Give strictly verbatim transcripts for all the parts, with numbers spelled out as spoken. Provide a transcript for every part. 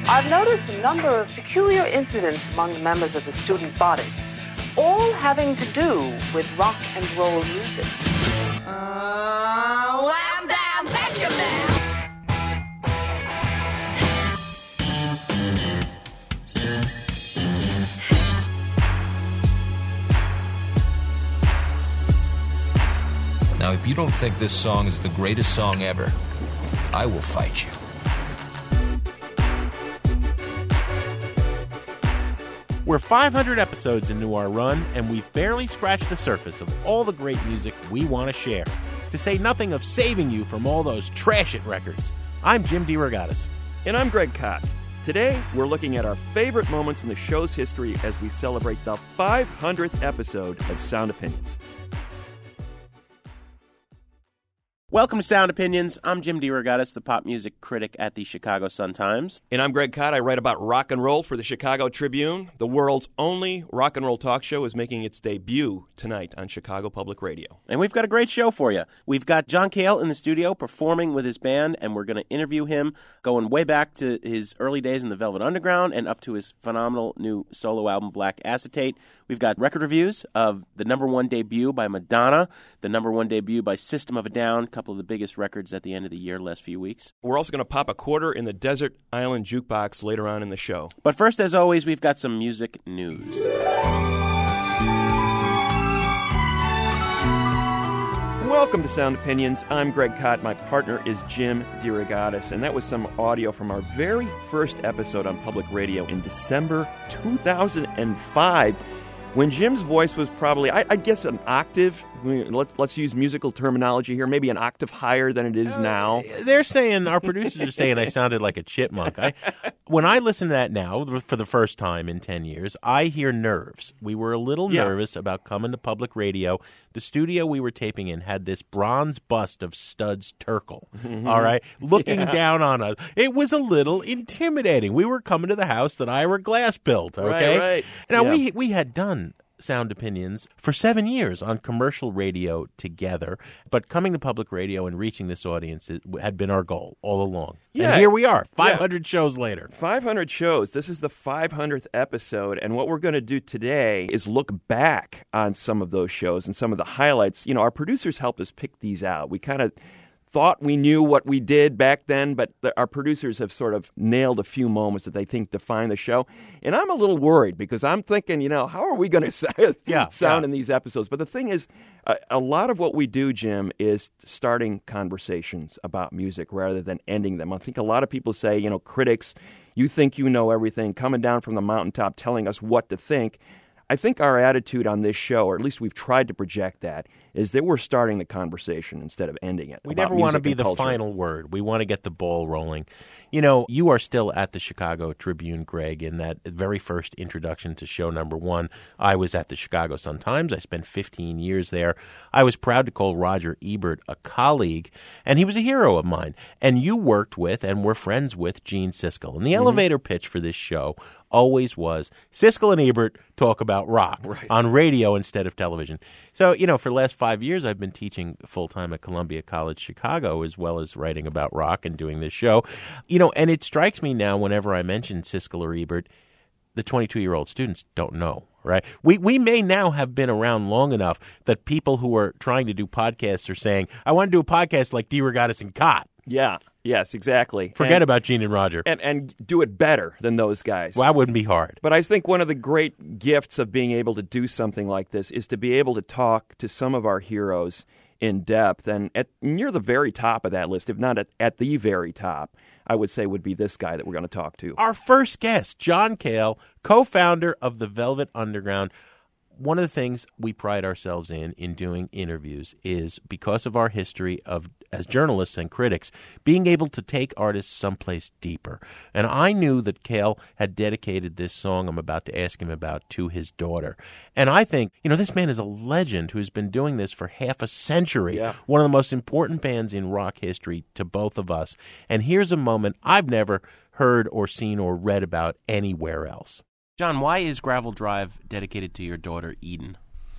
I've noticed a number of peculiar incidents among the members of the student body, all having to do with rock and roll music. Uh, wham bam, Benjamin! Now, if you don't think this song is the greatest song ever, I will fight you. We're five hundred episodes into our run, and we've barely scratched the surface of all the great music we want to share, to say nothing of saving you from all those trash-it records. I'm Jim DeRogatis. And I'm Greg Kot. Today, we're looking at our favorite moments in the show's history as we celebrate the five hundredth episode of Sound Opinions. Welcome to Sound Opinions. I'm Jim DeRogatis, the pop music critic at the Chicago Sun-Times. And I'm Greg Kot. I write about rock and roll for the Chicago Tribune. The world's only rock and roll talk show is making its debut tonight on Chicago Public Radio. And we've got a great show for you. We've got John Cale in the studio performing with his band, and we're going to interview him going way back to his early days in the Velvet Underground and up to his phenomenal new solo album, Black Acetate. We've got record reviews of the number one debut by Madonna, the number one debut by System of a Down, a couple of the biggest records at the end of the year last few weeks. We're also going to pop a quarter in the Desert Island Jukebox later on in the show. But first, as always, we've got some music news. Welcome to Sound Opinions. I'm Greg Kot. My partner is Jim DeRogatis, and that was some audio from our very first episode on public radio in December two thousand five, when Jim's voice was probably, I, I guess, an octave. Let, let's use musical terminology here, maybe an octave higher than it is now. They're saying, our producers are saying I sounded like a chipmunk. I, when I listen to that now, for the first time in ten years, I hear nerves. We were a little Yeah. nervous about coming to public radio. The studio we were taping in had this bronze bust of Studs Terkel, Mm-hmm. all right, looking Yeah. down on us. It was a little intimidating. We were coming to the house that Ira Glass built, okay? Right, right. Now, Yeah. we we had done Sound Opinions for seven years on commercial radio together, but coming to public radio and reaching this audience is- had been our goal all along. Yeah. And here we are, five hundred shows later. five hundred shows. This is the five hundredth episode, and what we're going to do today is look back on some of those shows and some of the highlights. You know, our producers helped us pick these out. We kind of thought we knew what we did back then, but the, our producers have sort of nailed a few moments that they think define the show. And I'm a little worried because I'm thinking, you know, how are we going to sound Yeah, sound yeah. in these episodes? But the thing is, a, a lot of what we do, Jim, is starting conversations about music rather than ending them. I think a lot of people say, you know, critics, you think you know everything, coming down from the mountaintop telling us what to think. I think our attitude on this show, or at least we've tried to project that, is that we're starting the conversation instead of ending it. We about never want to music be and the culture. final word. We want to get the ball rolling. You know, you are still at the Chicago Tribune, Greg, in that very first introduction to show number one. I was at the Chicago Sun-Times. I spent fifteen years there. I was proud to call Roger Ebert a colleague, and he was a hero of mine. And you worked with and were friends with Gene Siskel. And the Mm-hmm. elevator pitch for this show always was Siskel and Ebert talk about rock Right. on radio instead of television. So, you know, for the last five years, I've been teaching full-time at Columbia College Chicago, as well as writing about rock and doing this show. You know, and it strikes me now whenever I mention Siskel or Ebert, the twenty-two-year-old students don't know, right? We we may now have been around long enough that people who are trying to do podcasts are saying, I want to do a podcast like DeRogatis and Kot. Yeah, yes, exactly. Forget and, about Gene and Roger. and and do it better than those guys. Well, that wouldn't be hard. But I think one of the great gifts of being able to do something like this is to be able to talk to some of our heroes in depth. And at near the very top of that list, if not at, at the very top, I would say would be this guy that we're going to talk to. Our first guest, John Cale, co-founder of the Velvet Underground. One of the things we pride ourselves in in doing interviews is, because of our history of as journalists and critics, being able to take artists someplace deeper. And I knew that Cale had dedicated this song I'm about to ask him about to his daughter. And I think, you know, this man is a legend who's been doing this for half a century. Yeah. One of the most important bands in rock history to both of us. And here's a moment I've never heard or seen or read about anywhere else. John, why is Gravel Drive dedicated to your daughter, Eden?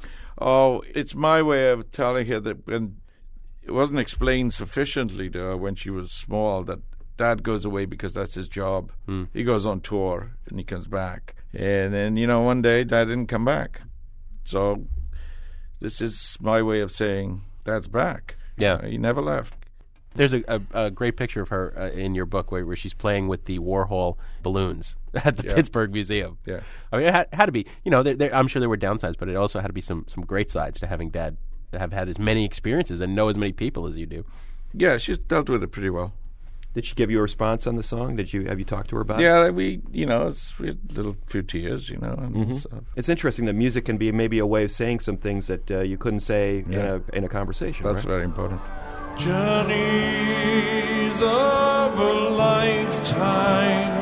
Oh, it's my way of telling her that when it wasn't explained sufficiently to her when she was small that Dad goes away because that's his job. Hmm. He goes on tour and he comes back. And then, you know, one day Dad didn't come back. So this is my way of saying Dad's back. Yeah. Uh, he never left. There's a, a, a great picture of her uh, in your book where, where she's playing with the Warhol balloons at the Yeah. Pittsburgh Museum. Yeah. I mean, it had, had to be, you know, there, there, I'm sure there were downsides, but it also had to be some, some great sides to having Dad have had as many experiences and know as many people as you do. Yeah, she's dealt with it pretty well. Did she give you a response on the song? Did you have you talked to her about it? Yeah, we, you know, it's we had a little few tears, you know. And Mhm. stuff. It's interesting that music can be maybe a way of saying some things that uh, you couldn't say in Yeah. a in a conversation. That's right? very important. Journeys of a lifetime,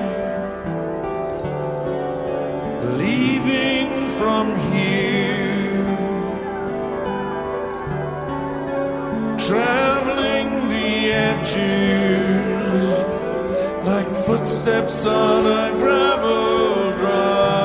leaving from here, traveling the edges like footsteps on a gravel drive.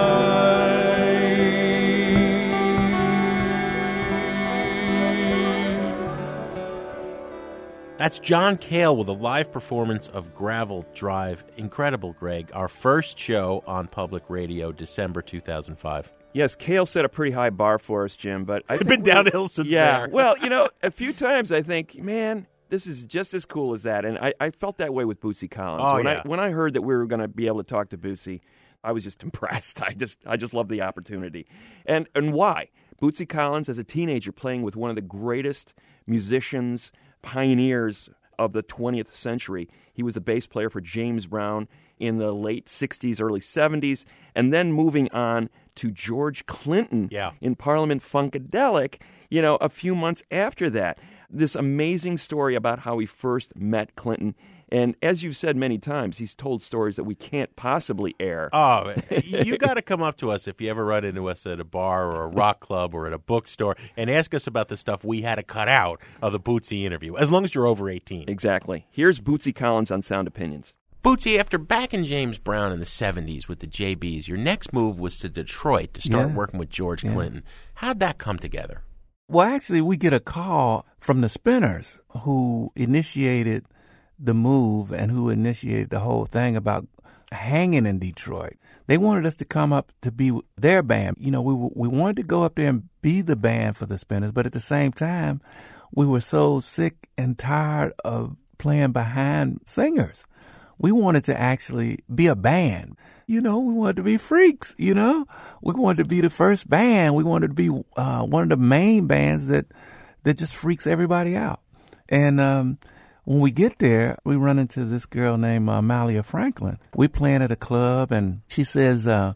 That's John Cale with a live performance of Gravel Drive. Incredible, Greg. Our first show on public radio, December two thousand five. Yes, Cale set a pretty high bar for us, Jim. But I It's think been we- downhill since Yeah, there. well, you know, a few times I think, man, this is just as cool as that, and I, I felt that way with Bootsy Collins. Oh, when yeah. I when I heard that we were going to be able to talk to Bootsy, I was just impressed. I just I just love the opportunity, and and why? Bootsy Collins, as a teenager, playing with one of the greatest musicians, pioneers of the twentieth century. He was the bass player for James Brown in the late sixties, early seventies, and then moving on to George Clinton Yeah. in Parliament Funkadelic, you know, a few months after that. This amazing story about how he first met Clinton. And as you've said many times, he's told stories that we can't possibly air. Oh, you got to come up to us if you ever run into us at a bar or a rock club or at a bookstore and ask us about the stuff we had to cut out of the Bootsy interview, as long as you're over eighteen. Exactly. Here's Bootsy Collins on Sound Opinions. Bootsy, after backing James Brown in the seventies with the J Bs, your next move was to Detroit to start Yeah. working with George Yeah. Clinton. How'd that come together? Well, actually, we get a call from the Spinners, who initiated the move and who initiated the whole thing about hanging in Detroit. They wanted us to come up to be their band. You know, we we wanted to go up there and be the band for the Spinners, but at the same time, we were so sick and tired of playing behind singers. We wanted to actually be a band. You know, we wanted to be freaks, you know. We wanted to be the first band. We wanted to be uh, one of the main bands that that just freaks everybody out. And um, when we get there, we run into this girl named uh, Malia Franklin. We playing at a club, and she says, uh,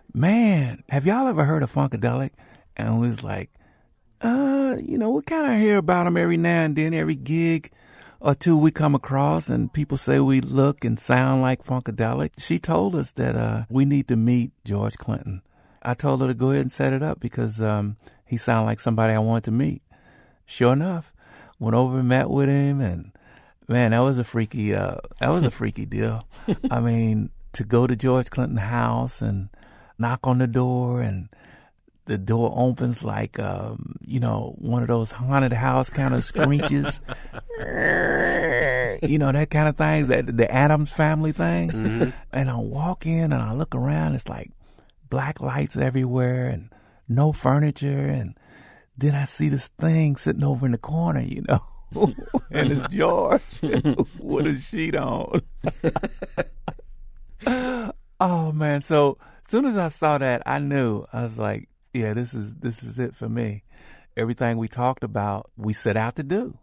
man, have y'all ever heard of Funkadelic? And we was like, uh, you know, we kind of hear about them every now and then, every gig or two we come across, and people say we look and sound like Funkadelic. She told us that uh, we need to meet George Clinton. I told her to go ahead and set it up because um, he sounded like somebody I wanted to meet. Sure enough, went over and met with him, and man, that was a freaky, uh, that was a freaky deal. I mean, to go to George Clinton's house and knock on the door, and the door opens like, um, you know, one of those haunted house kind of screeches. You know, that kind of thing, that the Addams Family thing. Mm-hmm. And I walk in and I look around, it's like black lights everywhere and no furniture. And then I see this thing sitting over in the corner, you know, and it's George with a sheet on. Oh, man. So as soon as I saw that, I knew. I was like, yeah, this is this is it for me. Everything we talked about, we set out to do.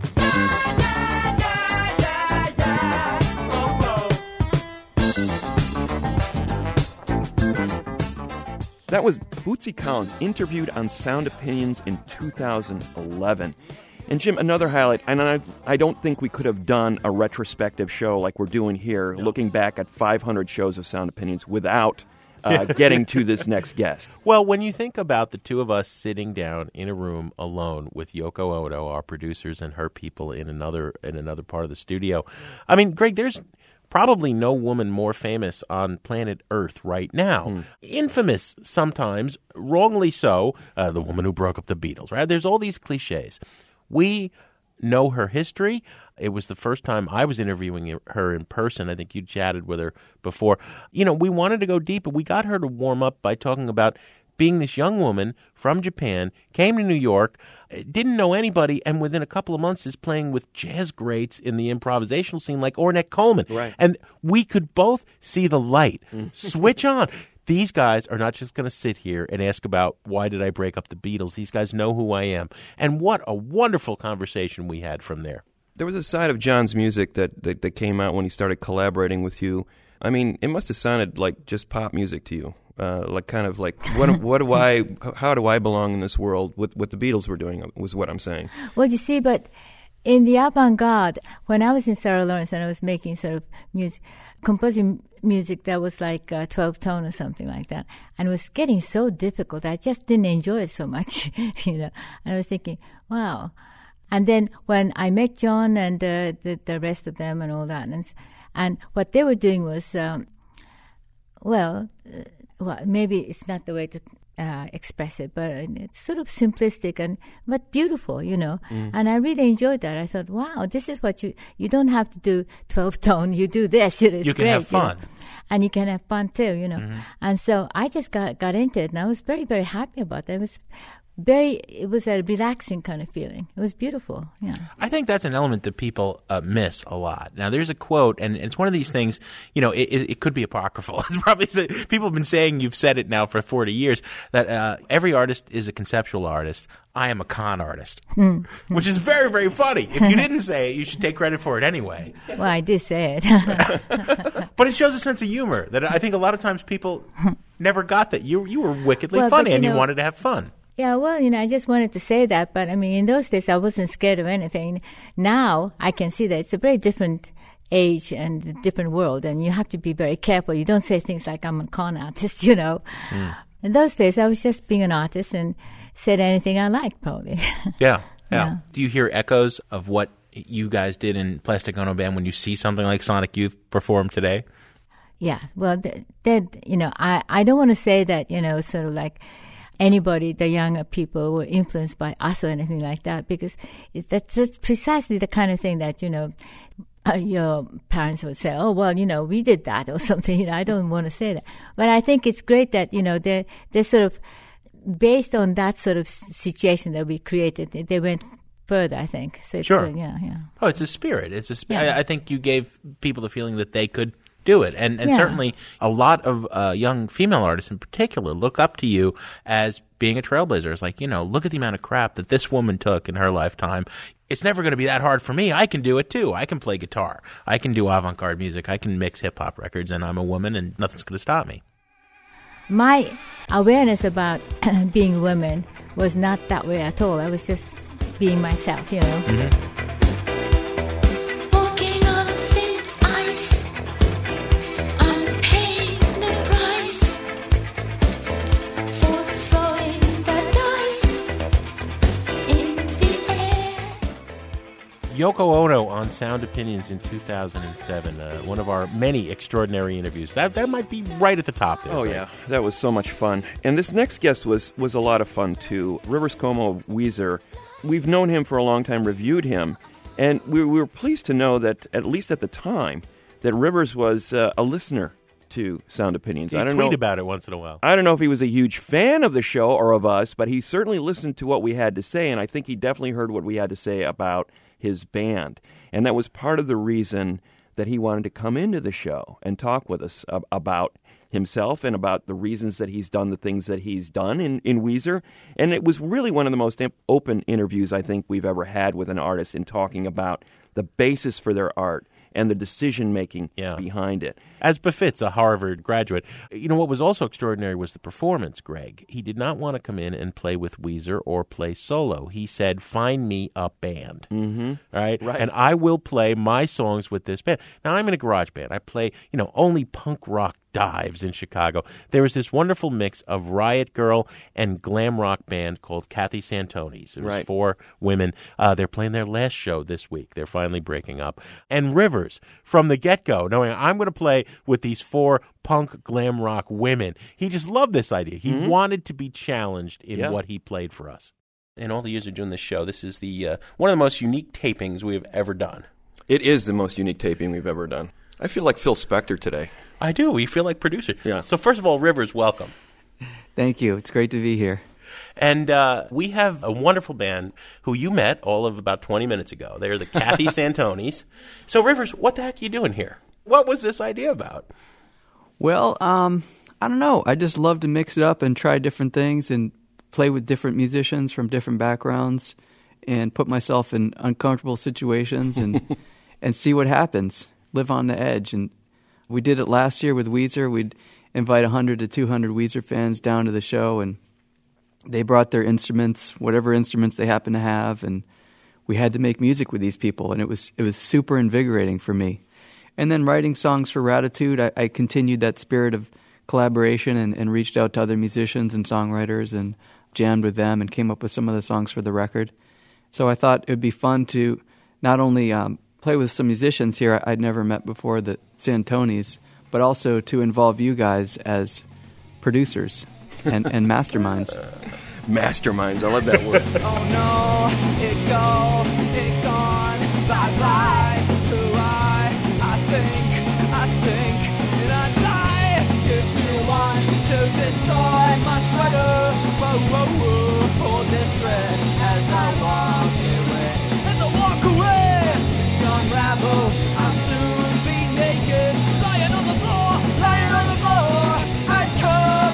That was Bootsy Collins, interviewed on Sound Opinions in two thousand eleven. And Jim, another highlight, and I, I don't think we could have done a retrospective show like we're doing here, no. looking back at five hundred shows of Sound Opinions without uh, getting to this next guest. Well, when you think about the two of us sitting down in a room alone with Yoko Ono, our producers, and her people in another in another part of the studio, I mean, Greg, there's probably no woman more famous on planet Earth right now. Hmm. Infamous sometimes, wrongly so, uh, the woman who broke up the Beatles, right? There's all these cliches. We know her history. It was the first time I was interviewing her in person. I think you chatted with her before. You know, we wanted to go deep, but we got her to warm up by talking about being this young woman from Japan, came to New York, didn't know anybody, and within a couple of months is playing with jazz greats in the improvisational scene like Ornette Coleman. Right. And we could both see the light switch on. These guys are not just going to sit here and ask about why did I break up the Beatles. These guys know who I am. And what a wonderful conversation we had from there. There was a side of John's music that, that, that came out when he started collaborating with you. I mean, it must have sounded like just pop music to you. Uh, like kind of like, what, what do I, how do I belong in this world? What, what the Beatles were doing was what I'm saying. Well, you see, but in the avant-garde, when I was in Sarah Lawrence and I was making sort of music, composing music that was like uh, twelve tone or something like that, and it was getting so difficult, I just didn't enjoy it so much, you know. And I was thinking, wow. And then when I met John and uh, the, the rest of them and all that, and and what they were doing was, um, well, uh, well, maybe it's not the way to uh, express it, but it's sort of simplistic and but beautiful, you know. Mm. And I really enjoyed that. I thought, wow, this is what you you don't have to do twelve tone. You do this. You know, it's you can great, have fun, you know? And you can have fun too, you know. Mm-hmm. And so I just got got into it, and I was very very happy about that. It was very, it was a relaxing kind of feeling. It was beautiful. Yeah, I think that's an element that people uh, miss a lot. Now, there's a quote, and it's one of these things. You know, it, it, it could be apocryphal. It's probably people have been saying you've said it now for forty years that uh, every artist is a conceptual artist. I am a con artist, mm. which is very very funny. If you didn't say it, you should take credit for it anyway. Well, I did say it, but it shows a sense of humor that I think a lot of times people never got. That you you were wickedly well, funny you and know, you wanted to have fun. Yeah, well, you know, I just wanted to say that, but I mean, in those days, I wasn't scared of anything. Now, I can see that it's a very different age and a different world, and you have to be very careful. You don't say things like, I'm a con artist, you know. Mm. In those days, I was just being an artist and said anything I liked, probably. Yeah, yeah, yeah. Do you hear echoes of what you guys did in Plastic Ono Band when you see something like Sonic Youth perform today? Yeah, well, that, that you know, I, I don't want to say that, you know, sort of like anybody, the younger people, were influenced by us or anything like that, because it, that's, that's precisely the kind of thing that, you know, uh, your parents would say, oh, well, you know, we did that or something. You know, I don't want to say that. But I think it's great that, you know, they're, they're sort of, based on that sort of situation that we created, they went further, I think. So it's sure. Good. Yeah, yeah. Oh, it's a spirit. It's a sp- yeah. I, I think you gave people the feeling that they could do it. And, and yeah. certainly a lot of uh, young female artists in particular look up to you as being a trailblazer. It's like, you know, look at the amount of crap that this woman took in her lifetime. It's never going to be that hard for me. I can do it too. I can play guitar. I can do avant-garde music. I can mix hip-hop records, and I'm a woman, and nothing's going to stop me. My awareness about being women was not that way at all. I was just being myself, you know. Mm-hmm. Yoko Ono on Sound Opinions in two thousand seven, uh, one of our many extraordinary interviews. That that might be right at the top there. Oh, right? yeah. That was so much fun. And this next guest was, was a lot of fun, too. Rivers Cuomo of Weezer. We've known him for a long time, reviewed him, and we, we were pleased to know that, at least at the time, that Rivers was uh, a listener to Sound Opinions. He I don't tweet know, about it once in a while. I don't know if he was a huge fan of the show or of us, but he certainly listened to what we had to say, and I think he definitely heard what we had to say about his band. And that was part of the reason that he wanted to come into the show and talk with us ab- about himself and about the reasons that he's done the things that he's done in, in Weezer. And it was really one of the most imp- open interviews I think we've ever had with an artist in talking about the basis for their art and the decision-making yeah. behind it. As befits a Harvard graduate. You know, what was also extraordinary was the performance, Greg. He did not want to come in and play with Weezer or play solo. He said, find me a band. Mm-hmm. Right? Right. And I will play my songs with this band. Now, I'm in a garage band. I play, you know, only punk rock dives in Chicago. There was this wonderful mix of Riot Girl and glam rock band called Kathy Santoni's. It was right. four women. Uh, they're playing their last show this week. They're finally breaking up. And Rivers, from the get-go, knowing I'm going to play with these four punk glam rock women, he just loved this idea. He mm-hmm. wanted to be challenged in yeah. what he played for us. In all the years of doing this show, this is the uh, one of the most unique tapings we have ever done. It is the most unique taping we've ever done. I feel like Phil Spector today. I do. We feel like producer. Yeah. So first of all, Rivers, welcome. Thank you. It's great to be here. And uh, we have a wonderful band who you met all of about twenty minutes ago. They're the Kathy Santonis. So, Rivers, what the heck are you doing here? What was this idea about? Well, um, I don't know. I just love to mix it up and try different things and play with different musicians from different backgrounds and put myself in uncomfortable situations and and see what happens. Live on the edge. And we did it last year with Weezer. We'd invite one hundred to two hundred Weezer fans down to the show, and they brought their instruments, whatever instruments they happened to have, and we had to make music with these people, and it was it was super invigorating for me. And then writing songs for Raditude, I, I continued that spirit of collaboration and, and reached out to other musicians and songwriters and jammed with them and came up with some of the songs for the record. So I thought it would be fun to not only um, play with some musicians here I'd never met before, the Santonis, but also to involve you guys as producers and, and masterminds. Masterminds, I love that word. Oh no, it go, it gone, bye-bye. Who I, I think, I sink, and I die. If you want to destroy my sweater, whoa, whoa, whoa, hold this thread as I walk away. As I walk away, unravel, I'll soon be naked, lying on the floor, lying on the floor, I'd come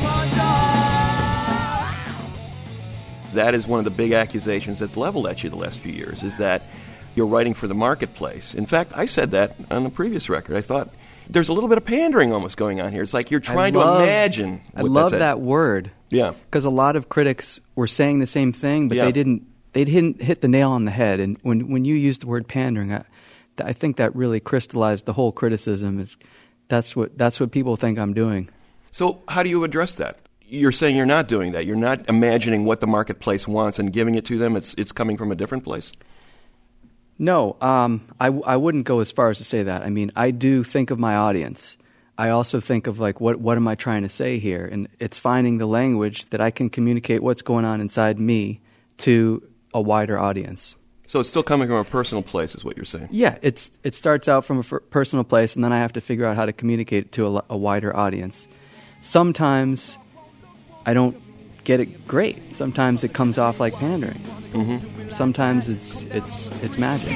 undone. That is one of the big accusations that's leveled at you the last few years, is that you're writing for the marketplace. In fact, I said that on the previous record. I thought there's a little bit of pandering almost going on here. It's like you're trying love, to imagine. I what love that's that word. Yeah. Because a lot of critics were saying the same thing, but Yeah. they didn't they didn't hit the nail on the head. And when, when you used the word pandering, I, I think that really crystallized the whole criticism. Is that's what that's what people think I'm doing. So how do you address that? You're saying you're not doing that. You're not imagining what the marketplace wants and giving it to them. It's it's coming from a different place. No, um, I, I wouldn't go as far as to say that. I mean, I do think of my audience. I also think of, like, what what am I trying to say here? And it's finding the language that I can communicate what's going on inside me to a wider audience. So it's still coming from a personal place is what you're saying? Yeah, it's it starts out from a f- personal place, and then I have to figure out how to communicate it to a, a wider audience. Sometimes I don't get it great. Sometimes it comes off like pandering. Mm-hmm. Sometimes it's it's it's magic.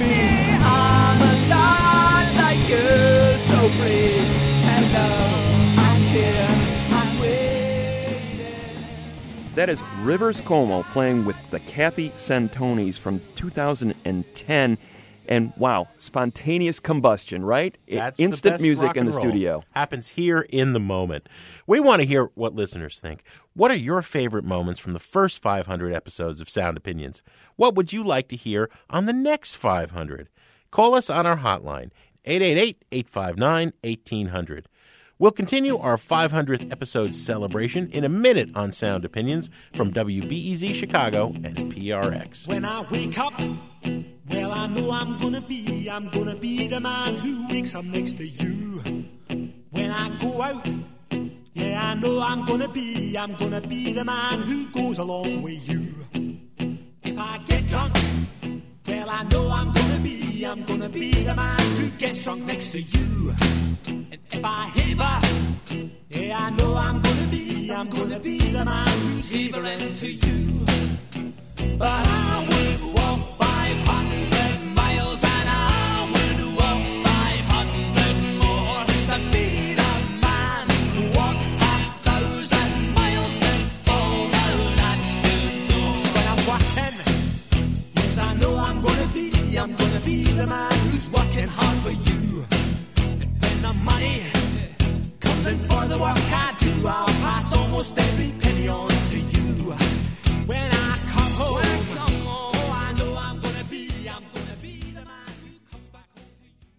I'm a lot like you, so please, hello, I'm here, I'm waiting. That is Rivers Cuomo playing with the Kathy Santonis from two thousand ten. And wow, spontaneous combustion, right? That's Instant the best music rock in and the roll. studio. Happens here in the moment. We want to hear what listeners think. What are your favorite moments from the first five hundred episodes of Sound Opinions? What would you like to hear on the next five hundred? Call us on our hotline, eight eight eight, eight five nine, one eight zero zero. We'll continue our five hundredth episode celebration in a minute on Sound Opinions from W B E Z Chicago and P R X. When I wake up, well, I know I'm gonna be, I'm gonna be the man who wakes up next to you. When I go out, yeah, I know I'm gonna be, I'm gonna be the man who goes along with you. If I get drunk, well, I know I'm gonna be, I'm gonna be the man who gets drunk next to you. And if I haver, yeah, I know I'm gonna be, I'm gonna be the man who's havering to you. But I would walk five hundred miles and I would walk five hundred more to be the man who walked a thousand miles to fall down at your door. When I'm walking, yes, I know I'm gonna be, I'm gonna be the man who's working hard for you. And when the money comes in for the work I do, I'll pass almost every penny on to you. When I come home, when I come home, oh, I know I'm gonna be, I'm gonna be the man who comes back home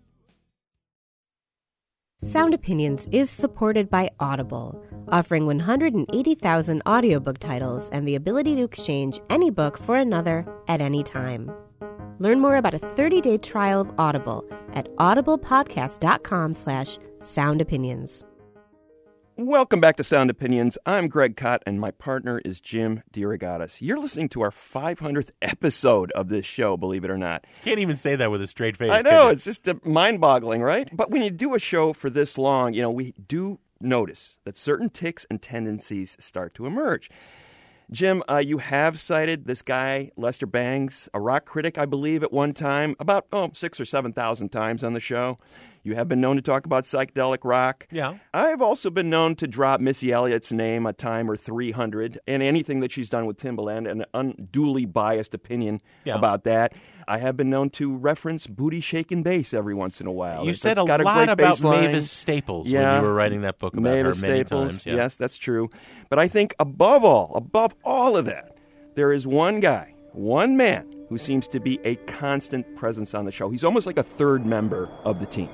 to you. Sound Opinions is supported by Audible, offering one hundred eighty thousand audiobook titles and the ability to exchange any book for another at any time. Learn more about a thirty-day trial of Audible at audiblepodcast.com slash soundopinions. Welcome back to Sound Opinions. I'm Greg Kot, and my partner is Jim DeRogatis. You're listening to our five hundredth episode of this show, believe it or not. Can't even say that with a straight face. I know, it's just uh, mind-boggling, right? But when you do a show for this long, you know, we do notice that certain tics and tendencies start to emerge. Jim, uh, you have cited this guy, Lester Bangs, a rock critic, I believe, at one time, about oh, six or seven thousand times on the show. You have been known to talk about psychedelic rock. Yeah. I've also been known to drop Missy Elliott's name a time or three hundred, and anything that she's done with Timbaland, an unduly biased opinion Yeah. about that. I have been known to reference booty shaking bass every once in a while. You It's- said it's a got lot great about bass line. Mavis Staples Yeah. when you were writing that book about Mavis her many Staples, times. Yeah. yes, that's true. But I think above all, above all of that, there is one guy, one man, who seems to be a constant presence on the show. He's almost like a third member of the team.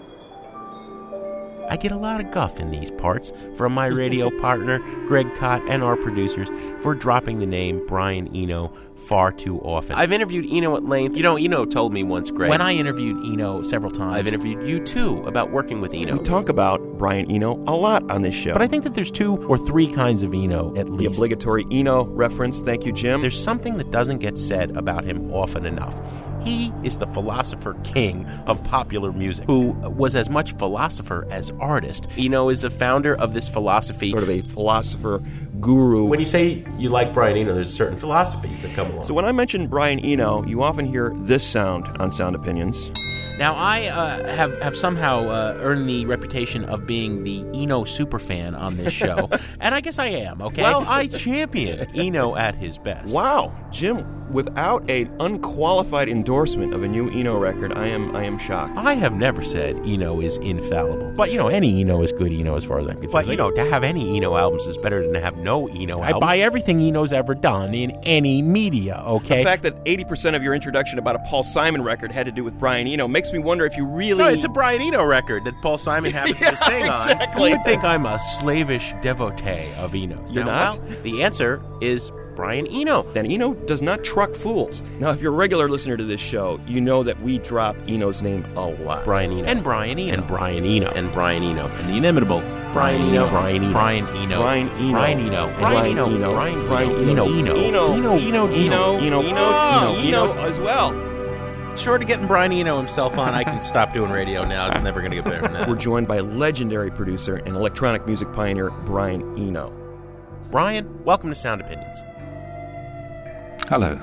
I get a lot of guff in these parts from my radio partner, Greg Kot, and our producers for dropping the name Brian Eno far too often. I've interviewed Eno at length. You know, Eno told me once, Greg. when I interviewed Eno several times, I've interviewed you, too, about working with Eno. We talk about Brian Eno a lot on this show. but I think that there's two or three kinds of Eno at the least. obligatory Eno reference, thank you, Jim. There's something that doesn't get said about him often enough. He is the philosopher king of popular music, who was as much philosopher as artist. Eno is a founder of this philosophy. sort of a philosopher guru. When you say you like Brian Eno, there's certain philosophies that come along. So when I mention Brian Eno, you often hear this sound on Sound Opinions. Now, I uh, have, have somehow uh, earned the reputation of being the Eno superfan on this show, and I guess I am, okay? Well, I champion Eno at his best. Wow, Jim, without an unqualified endorsement of a new Eno record, I am I am shocked. I have never said Eno is infallible. But, you know, any Eno is good Eno as far as I'm concerned. But, you know, to have any Eno albums is better than to have no Eno I albums. buy everything Eno's ever done in any media, okay? The fact that eighty percent of your introduction about a Paul Simon record had to do with Brian Eno makes me wonder if you really... No, it's a Brian Eno record that Paul Simon happens Yeah, to sing on. exactly. You would think I'm a slavish devotee of Eno's. You're Now, not? well, The answer is Brian Eno. Then Eno does not truck fools. Now, if you're a regular listener to this show, you know that we drop Eno's name a lot. Brian Eno. and Brian Eno. And Brian Eno. And Brian Eno. And the inimitable Brian Eno. Brian Eno. Brian Eno. Brian Eno. Brian Eno. And Brian Eno. Eno. Brian Brian Eno. Eno. Eno. Eno. Eno. Eno. Eno. Eno. Eno. Oh, Eno. Eno as well. Short of getting Brian Eno himself on, I can stop doing radio now. It's never going to get better than that. We're joined by legendary producer and electronic music pioneer Brian Eno. Brian, welcome to Sound Opinions. Hello.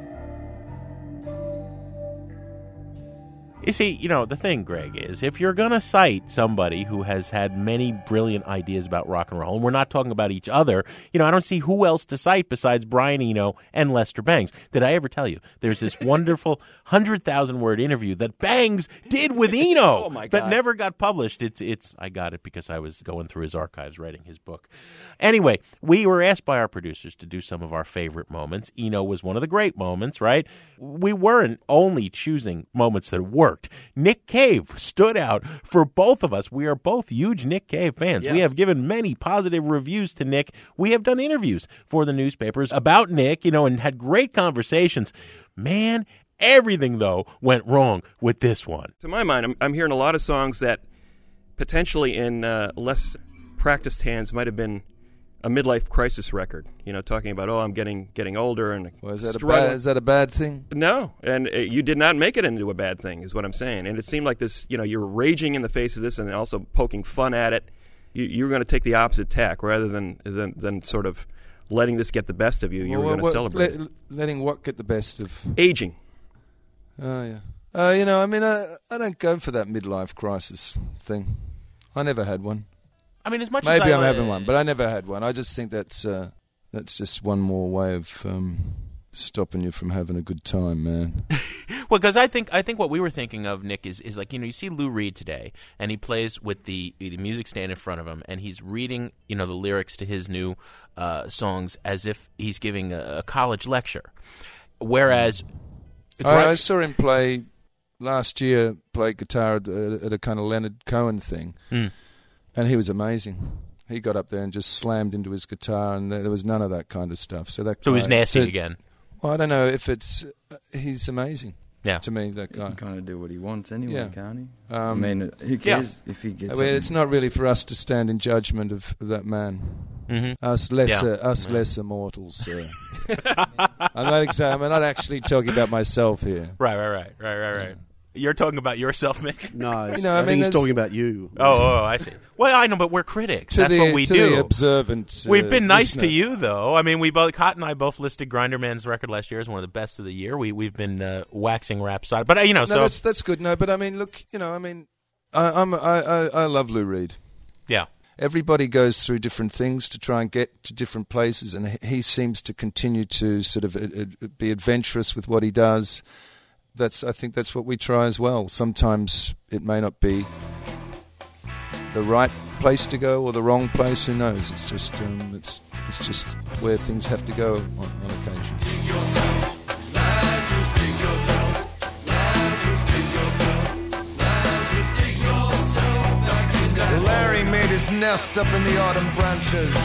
You see, you know, the thing, Greg, is if you're going to cite somebody who has had many brilliant ideas about rock and roll, and we're not talking about each other, you know, I don't see who else to cite besides Brian Eno and Lester Bangs. Did I ever tell you there's this wonderful one hundred thousand word interview that Bangs did with Eno Oh, my that God. never got published? It's, it's, I got it because I was going through his archives writing his book. Anyway, we were asked by our producers to do some of our favorite moments. Eno was one of the great moments, right? We weren't only choosing moments that worked. Nick Cave stood out for both of us. We are both huge Nick Cave fans. Yes. We have given many positive reviews to Nick. We have done interviews for the newspapers about Nick, you know, and had great conversations. Man, everything, though, went wrong with this one. To my mind, I'm, I'm hearing a lot of songs that potentially in uh, less practiced hands might have been a midlife crisis record. You know, talking about, oh, I'm getting getting older and Well, is that a struggling. bad, is that a bad thing? No, and uh, you did not make it into a bad thing, is what I'm saying. And it seemed like this, you know, you were raging in the face of this and also poking fun at it. You, you were going to take the opposite tack rather than, than than sort of letting this get the best of you. You Well, were going to what- celebrate let- it. letting what get the best of? Aging. Oh yeah. Uh, you know, I mean, I I don't go for that midlife crisis thing. I never had one. I mean, as much Maybe as I I'm li- having one, but I never had one. I just think that's uh, that's just one more way of um, stopping you from having a good time, man. Well, because I think I think what we were thinking of, Nick, is, is like, you know, you see Lou Reed today, and he plays with the the music stand in front of him, and he's reading, you know, the lyrics to his new uh, songs as if he's giving a, a college lecture. Whereas, I, I saw him play last year, play guitar at, at a kind of Leonard Cohen thing, Hmm. and he was amazing. He got up there and just slammed into his guitar, and there, there was none of that kind of stuff. So that so he's guy- nasty so- again. Well, I don't know if it's. Uh, he's amazing. Yeah. To me, that He guy. can kind of do what he wants anyway, Yeah. can't he? Um, I mean, who cares if he gets I mean, something? it's not really for us to stand in judgment of, of that man. Mhm. Us lesser, Yeah. us lesser mortals. Uh, I'm not exactly. I'm not actually talking about myself here. Right, right, right, right, right, right. You're talking about yourself, Mick? No, You know, I I, mean, think he's there's- talking about you. Oh, oh, I see. Well, I know, but we're critics. To That's the- what we to do. the observant, uh, We've been nice listener. to you, though. I mean, we both, Cotton and I both listed Grinderman's record last year as one of the best of the year. We we've been uh, waxing rhapsody, but uh, you know, No, so that's that's good. No, but I mean, look, you know, I mean, I, I'm I, I I love Lou Reed. yeah. Everybody goes through different things to try and get to different places, and he- he seems to continue to sort of uh, uh, be adventurous with what he does. That's I think that's what we try as well. Sometimes it may not be the right place to go or the wrong place. Who knows? It's just um, it's it's just where things have to go on, on occasion. Larry made his nest up in the autumn branches,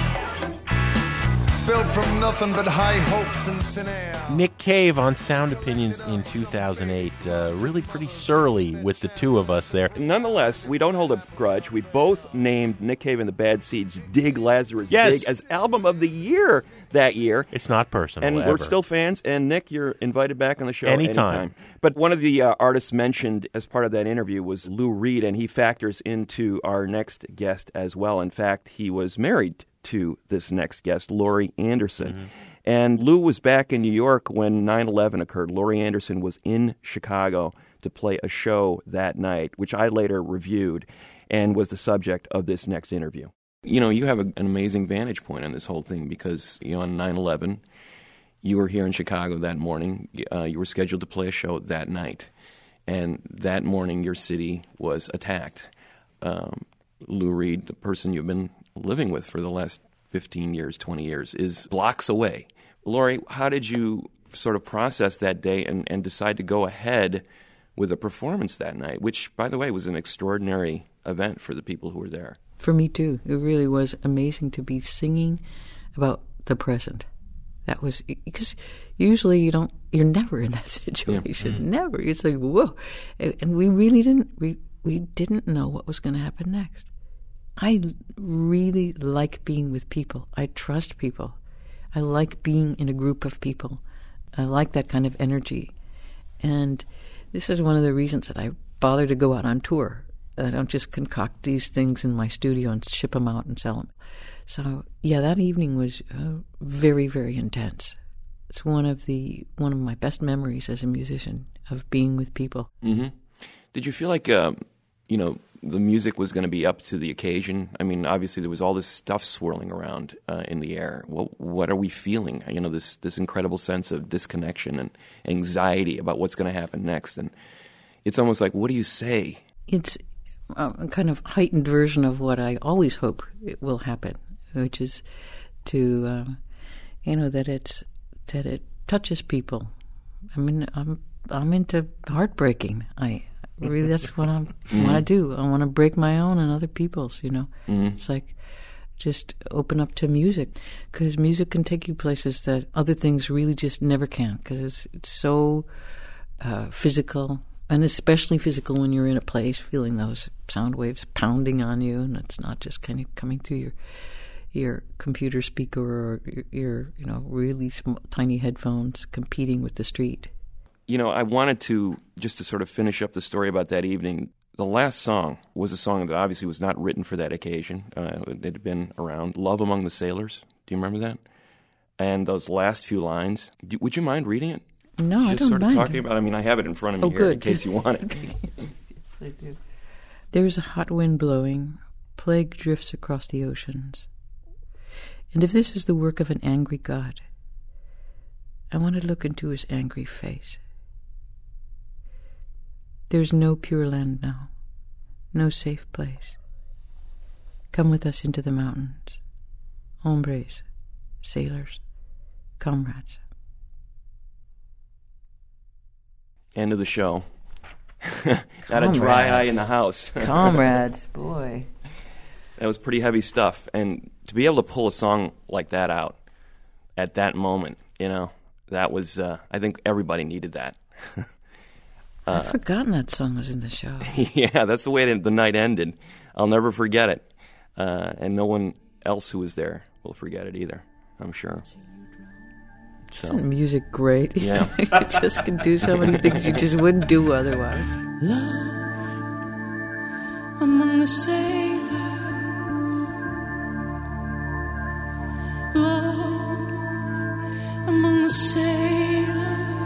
built from nothing but high hopes and thin air. Nick Cave on Sound Opinions in two thousand eight. Uh, really pretty surly with the two of us there. Nonetheless, we don't hold a grudge. We both named Nick Cave and the Bad Seeds Dig Lazarus Yes. Dig as Album of the Year that year. It's not personal, And ever. we're still fans. And Nick, you're invited back on the show Anytime. But one of the uh, artists mentioned as part of that interview was Lou Reed, and he factors into our next guest as well. In fact, he was married to this next guest, Laurie Anderson. Mm-hmm. And Lou was back in New York when nine eleven occurred. Laurie Anderson was in Chicago to play a show that night, which I later reviewed and was the subject of this next interview. You know, you have a, an amazing vantage point on this whole thing because, you know, on nine eleven, you were here in Chicago that morning. Uh, you were scheduled to play a show that night. And that morning, your city was attacked. Um, Lou Reed, the person you've been living with for the last fifteen years, twenty years, is blocks away. Laurie, how did you sort of process that day and, and decide to go ahead with a performance that night, which, by the way, was an extraordinary event for the people who were there? For me, too. It really was amazing to be singing about the present. That was, because usually you don't, you're never in that situation. Yeah. Mm-hmm. Never. It's like, whoa. And we really didn't, we, we didn't know what was going to happen next. I really like being with people. I trust people. I like being in a group of people. I like that kind of energy. And this is one of the reasons that I bother to go out on tour. I don't just concoct these things in my studio and ship them out and sell them. So, yeah, that evening was uh, very, very intense. It's one of the one of my best memories as a musician, of being with people. Mm-hmm. Did you feel like, um, you know, the music was going to be up to the occasion? I mean, obviously there was all this stuff swirling around uh, in the air. What, what are we feeling? You know, this this incredible sense of disconnection and anxiety about what's going to happen next. And it's almost like, what do you say? It's a kind of heightened version of what I always hope it will happen, which is to, uh, you know, that it's that it touches people. I mean, I'm I'm into heartbreaking. I really that's what I Mm-hmm. want to do. I want to break my own and other people's. You know, Mm-hmm. it's like just open up to music, because music can take you places that other things really just never can. Because it's it's so uh, physical. And especially physical when you're in a place, feeling those sound waves pounding on you, and it's not just kind of coming through your your computer speaker or your, your you know really small, tiny headphones competing with the street. You know, I wanted to, just to sort of finish up the story about that evening, the last song was a song that obviously was not written for that occasion. Uh, it had been around, Love Among the Sailors. Do you remember that? And those last few lines, do, would you mind reading it? No, Just I don't sort of mind. talking about. I mean, I have it in front of me Oh, here good. in case you want it. Yes, I do. There's a hot wind blowing, plague drifts across the oceans. And if this is the work of an angry God, I want to look into his angry face. There's no pure land now, no safe place. Come with us into the mountains, hombres, sailors, comrades. End of the show. Not a dry eye in the house. Comrades, boy. That was pretty heavy stuff. And to be able to pull a song like that out at that moment, you know, that was, uh, I think everybody needed that. Uh, I've forgotten that song was in the show. yeah, that's the way the night ended. I'll never forget it. Uh, and no one else who was there will forget it either, I'm sure. So. Isn't music great? Yeah. You just can do so many things you just wouldn't do otherwise. Love among the sailors. Love among the sailors.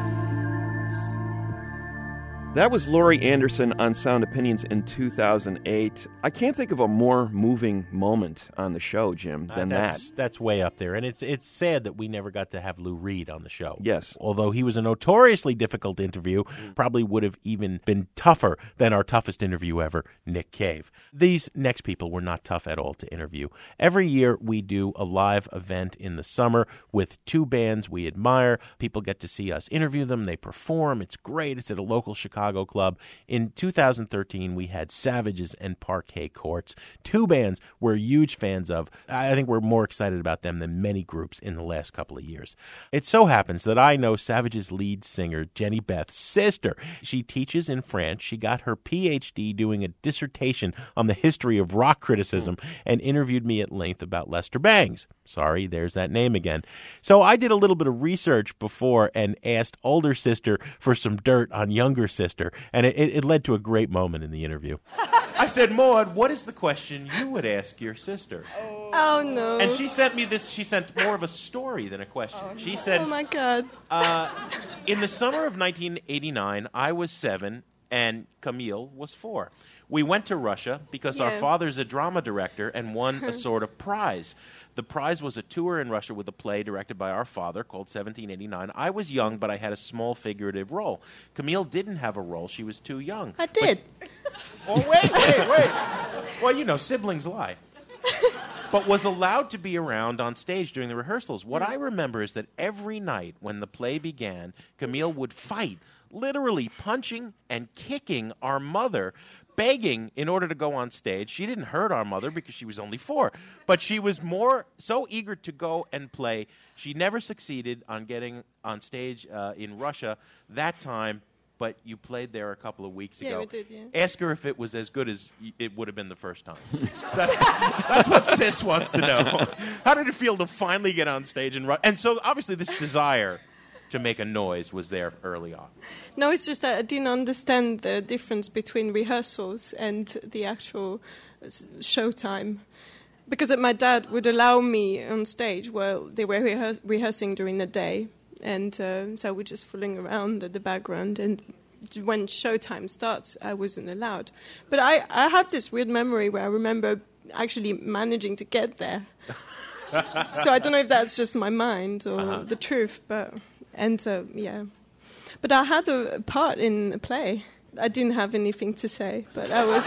That was Laurie Anderson on Sound Opinions in two thousand eight. I can't think of a more moving moment on the show, Jim, than uh, that's, that. That's way up there. And it's it's sad that we never got to have Lou Reed on the show. Yes. Although he was a notoriously difficult interview, probably would have even been tougher than our toughest interview ever, Nick Cave. These next people were not tough at all to interview. Every year we do a live event in the summer with two bands we admire. People get to see us interview them. They perform. It's great. It's at a local Chicago club. In two thousand thirteen, we had Savages and Parquet Courts, two bands we're huge fans of. I think we're more excited about them than many groups in the last couple of years. It so happens that I know Savages lead singer Jenny Beth's sister. She teaches in France. She got her P H D doing a dissertation on the history of rock criticism and interviewed me at length about Lester Bangs. Sorry, there's that name again. So I did a little bit of research before and asked older sister for some dirt on younger sister. And it, it led to a great moment in the interview. I said, Maud, what is the question you would ask your sister? Oh, no. And she sent me this, she sent more of a story than a question. Oh, she said, oh, my God. Uh, in the summer of nineteen eighty-nine, I was seven and Camille was four. We went to Russia because yeah. our father's a drama director and won a sort of prize. The prize was a tour in Russia with a play directed by our father called seventeen eighty-nine. I was young, but I had a small figurative role. Camille didn't have a role. She was too young. I did. But, oh, wait, wait, wait. Well, you know, siblings lie. But was allowed to be around on stage during the rehearsals. What I remember is that every night when the play began, Camille would fight, literally punching and kicking our mother, begging in order to go on stage. She didn't hurt our mother because she was only four, but she was more so eager to go and play. She never succeeded on getting on stage uh, in Russia that time, but you played there a couple of weeks yeah, ago. We did, yeah. Ask her if it was as good as it would have been the first time. that, that's what Sis wants to know. How did it feel to finally get on stage in Russia? And so obviously this desire to make a noise was there early on. No, it's just that I didn't understand the difference between rehearsals and the actual show time. Because my dad would allow me on stage while they were rehe- rehearsing during the day. And uh, so we're just fooling around at the background. And when showtime starts, I wasn't allowed. But I, I have this weird memory where I remember actually managing to get there. So I don't know if that's just my mind or uh-huh. the truth, but... And, uh, yeah. But I had a part in a play. I didn't have anything to say, but I was...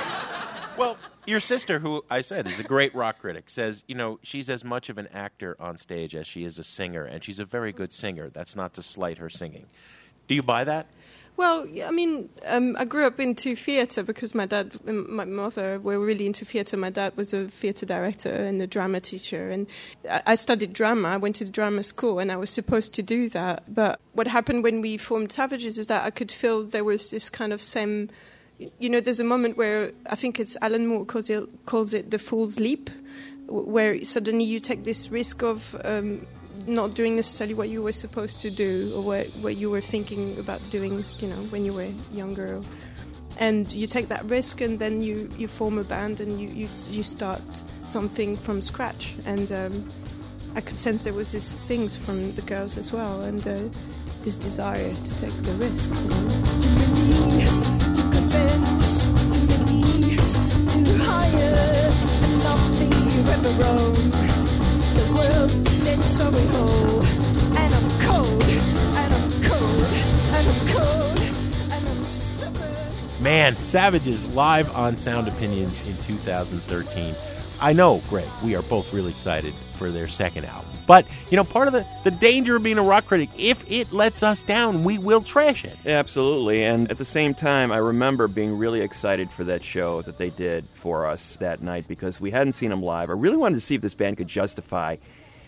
Well, your sister, who I said is a great rock critic, says, you know, she's as much of an actor on stage as she is a singer, and she's a very good singer. That's not to slight her singing. Do you buy that? Well, I mean, um, I grew up into theatre because my dad and my mother were really into theatre. My dad was a theatre director and a drama teacher. And I studied drama. I went to the drama school and I was supposed to do that. But what happened when we formed Savages is that I could feel there was this kind of same... You know, there's a moment where I think it's Alan Moore calls it, calls it the fool's leap, where suddenly you take this risk of... Um, not doing necessarily what you were supposed to do or what, what you were thinking about doing, you know, when you were younger. And you take that risk and then you, you form a band and you, you, you start something from scratch. And um, I could sense there was these things from the girls as well and uh, this desire to take the risk. You know? Too many to convince, too many to hire, and nothing you've ever owned. The world's in sorry hole, and I'm cold, and I'm cold, and I'm cold, and I'm stubborn. Man, Savages live on Sound Opinions in two thousand thirteen. I know, Greg, we are both really excited for their second album. But, you know, part of the, the danger of being a rock critic, if it lets us down, we will trash it. Yeah, absolutely. And at the same time, I remember being really excited for that show that they did for us that night because we hadn't seen them live. I really wanted to see if this band could justify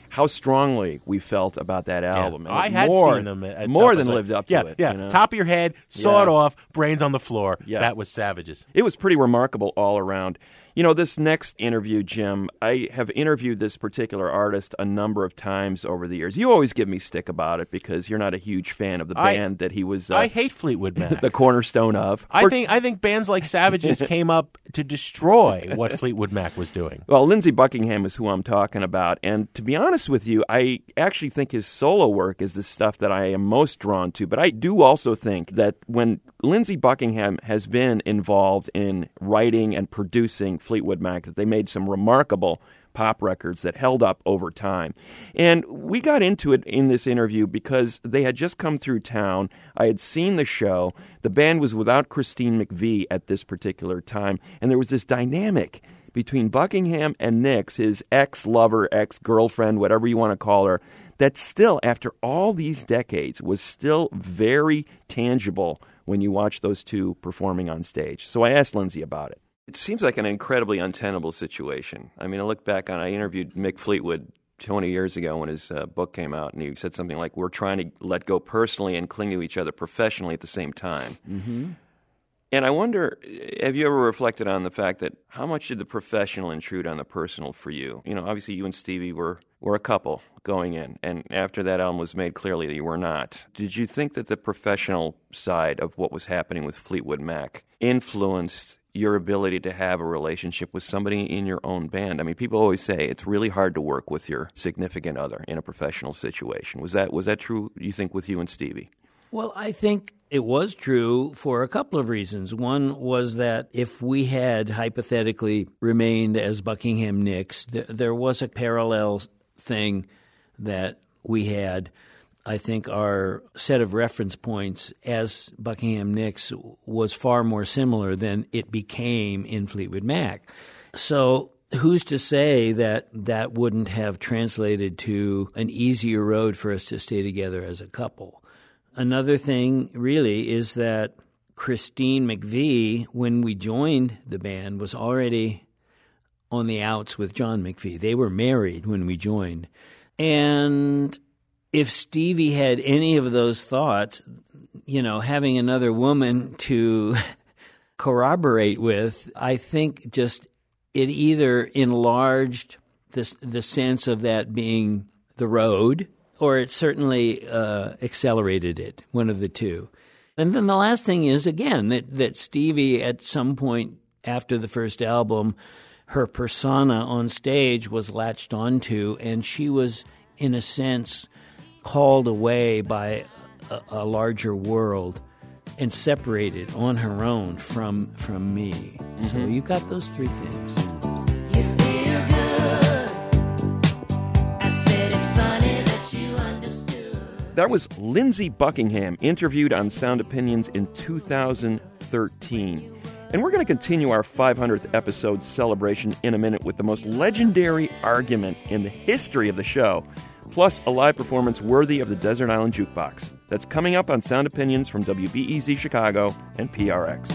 how strongly we felt about that album. Yeah. And I it had more, seen them at more South than by lived up yeah, to it. Yeah, you know? Top of your head, saw Yeah. it off, brains on the floor. Yeah. That was Savages. It was pretty remarkable all around. You know, this next interview, Jim, I have interviewed this particular artist a number of times over the years. You always give me stick about it because you're not a huge fan of the I- band that he was uh, I hate Fleetwood Mac. the cornerstone of. I Or- think I think bands like Savages came up to destroy what Fleetwood Mac was doing. Well, Lindsey Buckingham is who I'm talking about, and to be honest with you, I actually think his solo work is the stuff that I am most drawn to, but I do also think that when Lindsey Buckingham has been involved in writing and producing Fleetwood Mac, that they made some remarkable pop records that held up over time. And we got into it in this interview because they had just come through town. I had seen the show. The band was without Christine McVie at this particular time, and there was this dynamic between Buckingham and Nix, his ex-lover, ex-girlfriend, whatever you want to call her, that still, after all these decades, was still very tangible when you watch those two performing on stage. So I asked Lindsey about it. It seems like an incredibly untenable situation. I mean, I look back on, I interviewed Mick Fleetwood twenty years ago when his uh, book came out, and he said something like, we're trying to let go personally and cling to each other professionally at the same time. Mm-hmm. And I wonder, have you ever reflected on the fact that how much did the professional intrude on the personal for you? You know, obviously you and Stevie were, were a couple going in, and after that album was made clearly that you were not. Did you think that the professional side of what was happening with Fleetwood Mac influenced your ability to have a relationship with somebody in your own band? I mean, people always say it's really hard to work with your significant other in a professional situation. Was that was that true, you think, with you and Stevie? Well, I think it was true for a couple of reasons. One was that if we had hypothetically remained as Buckingham Nicks, th- there was a parallel thing that we had. I think our set of reference points as Buckingham Nicks was far more similar than it became in Fleetwood Mac. So who's to say that that wouldn't have translated to an easier road for us to stay together as a couple? Another thing, really, is that Christine McVie, when we joined the band, was already on the outs with John McVie. They were married when we joined. And if Stevie had any of those thoughts, you know, having another woman to corroborate with, I think just it either enlarged this, the sense of that being the road, or it certainly uh, accelerated it, one of the two. And then the last thing is, again, that, that Stevie, at some point after the first album, her persona on stage was latched onto, and she was, in a sense, called away by a, a larger world and separated on her own from from me. Mm-hmm. So you've got those three things. You feel good. I said it's funny that you understood. That was Lindsey Buckingham, interviewed on Sound Opinions in two thousand thirteen. And we're going to continue our five hundredth episode celebration in a minute with the most legendary argument in the history of the show, plus a live performance worthy of the Desert Island Jukebox. That's coming up on Sound Opinions from W B E Z Chicago and P R X.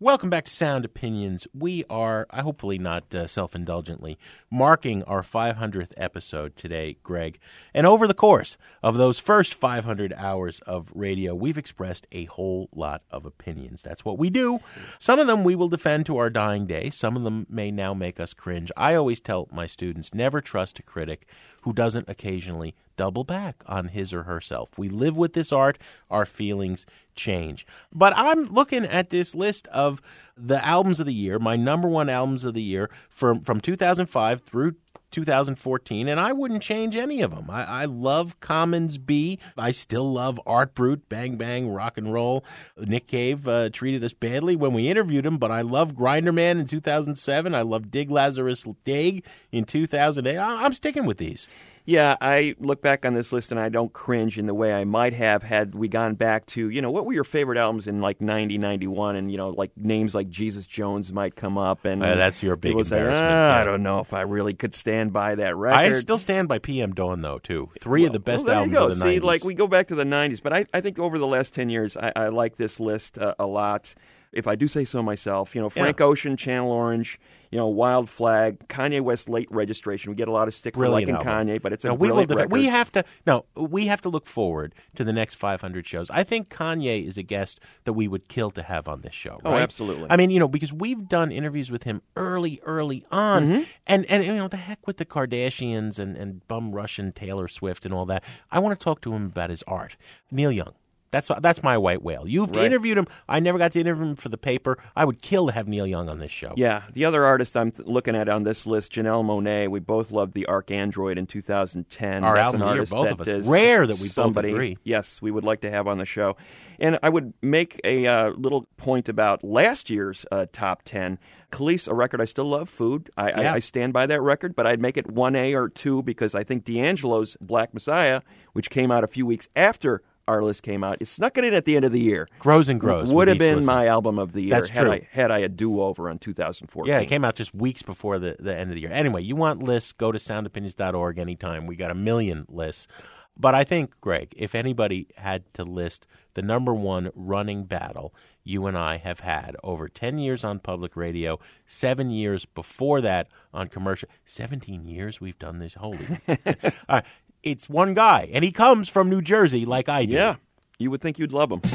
Welcome back to Sound Opinions. We are, uh, hopefully not uh, self-indulgently, marking our five hundredth episode today, Greg. And over the course of those first five hundred hours of radio, we've expressed a whole lot of opinions. That's what we do. Some of them we will defend to our dying day. Some of them may now make us cringe. I always tell my students, never trust a critic who doesn't occasionally double back on his or herself. We live with this art. Our feelings change. But I'm looking at this list of the albums of the year, my number one albums of the year from, from two thousand five through two thousand fourteen, and I wouldn't change any of them. I, I love Commons B. I still love Art Brut, Bang Bang, Rock and Roll. Nick Cave uh, treated us badly when we interviewed him, but I love Grinder Man in two thousand seven. I love Dig Lazarus Dig in two thousand eight. I, I'm sticking with these. Yeah, I look back on this list and I don't cringe in the way I might have had we gone back to, you know, what were your favorite albums in like ninety, ninety-one, and, you know, like names like Jesus Jones might come up. And uh, that's your big it was embarrassment. Like, ah, yeah. I don't know if I really could stand by that record. I still stand by P M Dawn, though, too. Three well, of the best well, albums of the See, nineties. like we go back to the nineties, but I, I think over the last ten years, I, I like this list uh, a lot. If I do say so myself, you know, Frank yeah. Ocean, Channel Orange, you know, Wild Flag, Kanye West Late Registration. We get a lot of stick for liking Kanye, but it's a no, we brilliant will record. We have to no, we have to look forward to the next five hundred shows. I think Kanye is a guest that we would kill to have on this show. Oh, right? absolutely. I mean, you know, because we've done interviews with him early, early on, Mm-hmm. and and you know, the heck with the Kardashians and and bum Russian Taylor Swift and all that. I want to talk to him about his art. Neil Young. That's that's my white whale. You've Right. interviewed him. I never got to interview him for the paper. I would kill to have Neil Young on this show. Yeah, the other artist I'm th- looking at on this list, Janelle Monáe. We both loved the Arc Android in two thousand ten. Our That's album an of the year, artist both that of us. is Rare that we both somebody, agree. Yes, we would like to have on the show. And I would make a uh, little point about last year's uh, top ten. Khalees, a record I still love, Food. I, Yeah. I, I stand by that record, but I'd make it one A or two because I think D'Angelo's Black Messiah, which came out a few weeks after our list came out, it snuck it in at the end of the year. Grows and grows. Would with have each been listen. my album of the year That's had true. I had I a do-over on two thousand fourteen. Yeah, it came out just weeks before the, the end of the year. Anyway, you want lists, go to sound opinions dot org anytime. We got a million lists. But I think, Greg, if anybody had to list the number one running battle you and I have had over ten years on public radio, seven years before that on commercial, seventeen years we've done this. Holy. uh, it's one guy, and he comes from New Jersey like I do. Yeah, you would think you'd love him.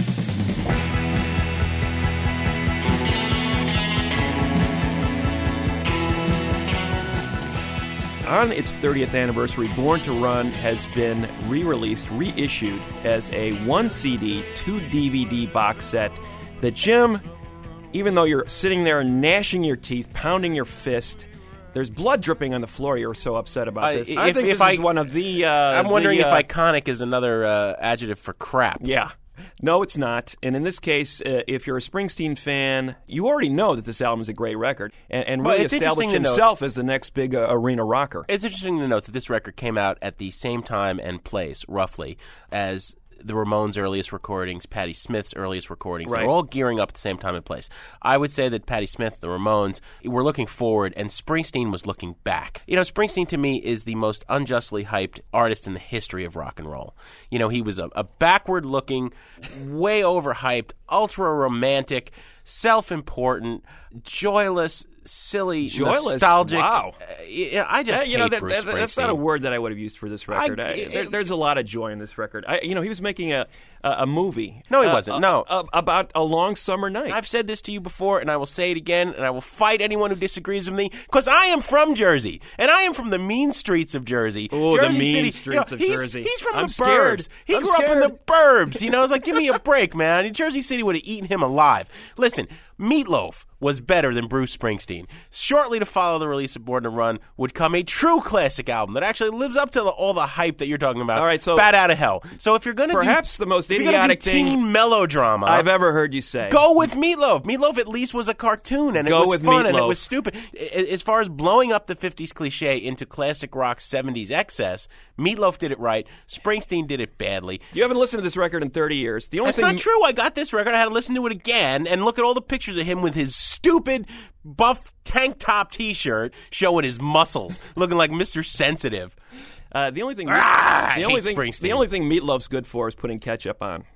On its thirtieth anniversary, Born to Run has been re-released, reissued as a one C D, two D V D box set that, Jim, even though you're sitting there gnashing your teeth, pounding your fist, there's blood dripping on the floor. You're so upset about Uh, this. if- I think if this I- is one of the... Uh, I'm wondering the, uh, if iconic is another uh, adjective for crap. Yeah. No, it's not. And in this case, uh, if you're a Springsteen fan, you already know that this album is a great record and, and Well, really it's established interesting to note- himself as the next big uh, arena rocker. It's interesting to note that this record came out at the same time and place, roughly, as the Ramones' earliest recordings, Patti Smith's earliest recordings. Right. They're all gearing up at the same time and place. I would say that Patti Smith, the Ramones, were looking forward, and Springsteen was looking back. You know, Springsteen to me is the most unjustly hyped artist in the history of rock and roll. You know, he was a, a backward-looking, way overhyped, ultra-romantic, self-important, joyless, silly, Joyless? nostalgic. Wow. Uh, you know, I just Yeah, you know hate that, Bruce that, that's not a Springsteen. word that I would have used for this record. I, I- there, there's a lot of joy in this record. I, you know, he was making a a, a movie. No, he uh, wasn't. uh, No. uh, about a long summer night. I've said this to you before, and I will say it again, and I will fight anyone who disagrees with me, because I am from Jersey, and I am from the mean streets of Jersey. Oh, the Jersey mean City. streets You know, of he's, Jersey. He's from I'm the scared. burbs. He I'm grew up in scared. the burbs. You know, it's like, give me a break, man. Jersey City would have eaten him alive. Listen, Meatloaf was better than Bruce Springsteen. Shortly to follow the release of Born to Run would come a true classic album that actually lives up to the, all the hype that you're talking about. All right, so- Bat Out of Hell. So if you're going to do Perhaps the most if you're gonna idiotic do thing teen melodrama I've ever heard you say. Go with Meatloaf. Meatloaf at least was a cartoon, and Go it was with fun, and it Meatloaf. was stupid. I- As far as blowing up the fifties cliche into classic rock seventies excess, Meatloaf did it right. Springsteen did it badly. You haven't listened to this record in thirty years. The only That's thing not true. I got this record. I had to listen to it again and look at all the pictures of him with his stupid buff tank top T-shirt showing his muscles, looking like Mister Sensitive. Uh, the only thing, Ah, I the only hate thing, Springsteen. the only thing Meatloaf's good for is putting ketchup on.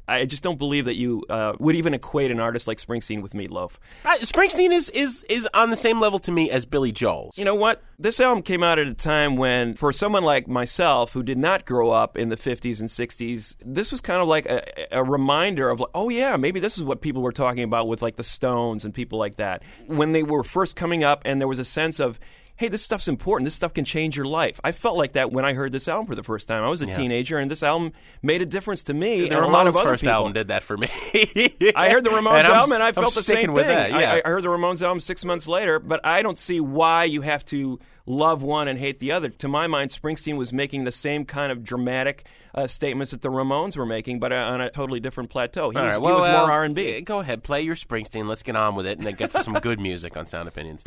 I just don't believe that you uh, would even equate an artist like Springsteen with Meatloaf. Uh, Springsteen is, is is on the same level to me as Billy Joel. You know what? This album came out at a time when, for someone like myself who did not grow up in the fifties and sixties, this was kind of like a, a reminder of, like, oh yeah, maybe this is what people were talking about with like the Stones and people like that. When they were first coming up and there was a sense of, hey, this stuff's important. This stuff can change your life. I felt like that when I heard this album for the first time. I was a Yeah. teenager, and this album made a difference to me The and a lot of Ramones' other first people. album did that for me. I heard the Ramones And I'm album, and I s- I'm felt the sticking same with thing. that, yeah. I, I heard the Ramones album six months later, but I don't see why you have to love one and hate the other. To my mind, Springsteen was making the same kind of dramatic uh, statements that the Ramones were making, but uh, on a totally different plateau. He All was, right, he well, was well, more R and B. uh, Go ahead, play your Springsteen. Let's get on with it, and then get to some good music on Sound Opinions.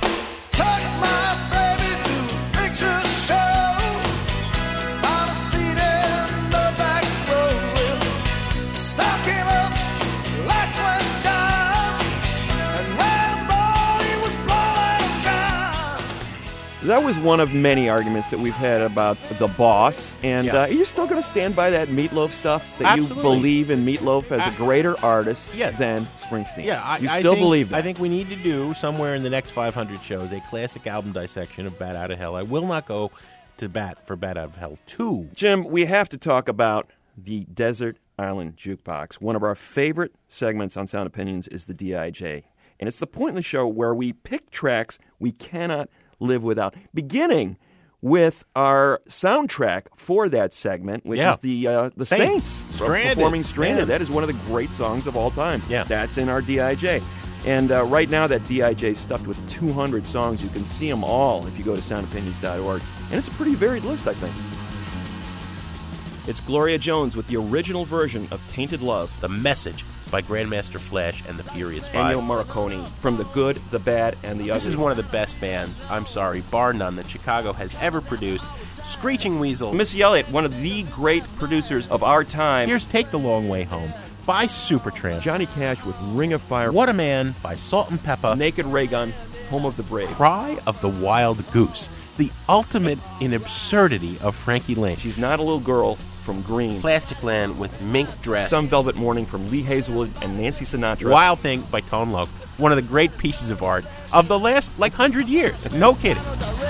Picture show. Found a seat in the back row. Sock him up, lights went down, and Rambo, he was blowing down. That was one of many arguments that we've had about the boss, and Yeah. uh, are you still going to stand by that Meatloaf stuff? That Absolutely. you believe in Meatloaf as a greater artist Yes. than Springsteen? Yeah, I, you I still think, believe that? I think we need to do somewhere in the next five hundred shows a classic album dissection of Bat Out of Hell. I will not go to bat for Bat Out of Hell two. Jim, we have to talk about the Desert Island Jukebox. One of our favorite segments on Sound Opinions is the D I J, and it's the point in the show where we pick tracks we cannot live without, beginning with our soundtrack for that segment, which Yeah. is the uh, the Saints. Saints, Stranded. performing Stranded. Yeah. That is one of the great songs of all time. Yeah. That's in our D I J. And uh, right now, that D I J is stuffed with two hundred songs. You can see them all if you go to sound opinions dot org. And it's a pretty varied list, I think. It's Gloria Jones with the original version of Tainted Love. The Message by Grandmaster Flash and the Furious Five. Ennio Morricone, from the good, the bad, and the ugly. This is one of the best bands, I'm sorry, bar none, that Chicago has ever produced. Screeching Weasel. Missy Elliott, one of the great producers of our time. Here's Take the Long Way Home by Supertramp. Johnny Cash with Ring of Fire. What a Man by Salt and Pepper. Naked Ray Gun, Home of the Brave. Cry of the Wild Goose. The ultimate in absurdity of Frankie Lynch. She's Not a Little Girl from Green. Plastic Land with Mink Dress. Some Velvet Morning from Lee Hazelwood and Nancy Sinatra. Wild Thing by Tone Loc. One of the great pieces of art of the last, like, hundred years. No kidding.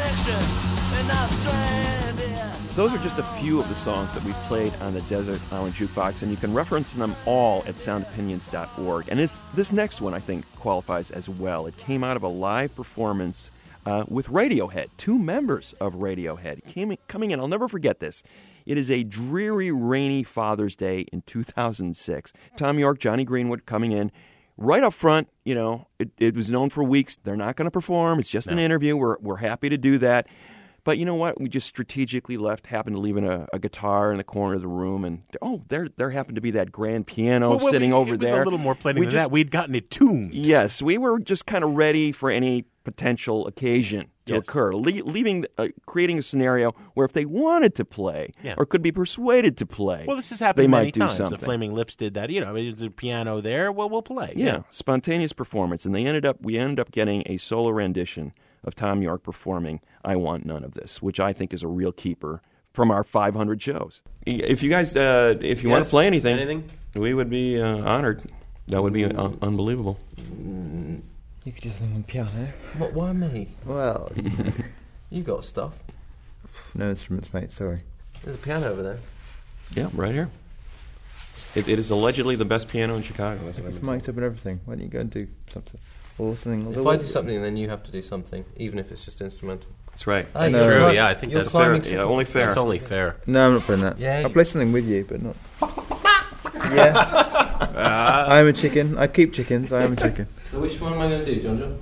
Those are just a few of the songs that we've played on the Desert Island Jukebox, and you can reference them all at sound opinions dot org. And this, this next one, I think, qualifies as well. It came out of a live performance uh, with Radiohead, two members of Radiohead. Came, coming in, I'll never forget this. It is a dreary, rainy Father's Day in two thousand six. Tom York, Johnny Greenwood coming in. Right up front, you know, it, it was known for weeks. They're not going to perform. It's just No. an interview. We're, we're happy to do that. But you know what? We just strategically left, happened to leave in a, a guitar in the corner of the room, and oh, there there happened to be that grand piano Well, well, sitting we- over it was there. a little more planning We than just- that. We'd gotten it tuned. Yes, we were just kind of ready for any potential occasion to Yes. occur, Le- leaving, uh, creating a scenario where if they wanted to play Yeah. or could be persuaded to play, Well, this has they happened might many do times. something. The Flaming Lips did that. You know, there's a piano there. Well, we'll play. Yeah, spontaneous performance, and they ended up. We ended up getting a solo rendition of Tom York performing "I Want None of This," which I think is a real keeper from our five hundred shows. If you guys, uh, if you want Yes, to play anything, anything? we would be uh, honored. That would be un- unbelievable. You could do something on piano. What? Why me? Well, You got stuff. no instruments, mate. Sorry. There's a piano over there. Yeah, right here. It, it is allegedly the best piano in Chicago. That's what I've It's been told. mic'd up and everything. Why don't you go and do something or something? If I do something, then you have to do something, even if it's just instrumental. That's right. Hey, No. you're True, cli- yeah, I think you're that's climbing fair. Yeah, super- only fair. That's only fair. No, I'm not playing that. Yeah, I'll you- play something with you, but not. Yeah. I am a chicken. I keep chickens. I am a chicken. So which one am I going to do, John John?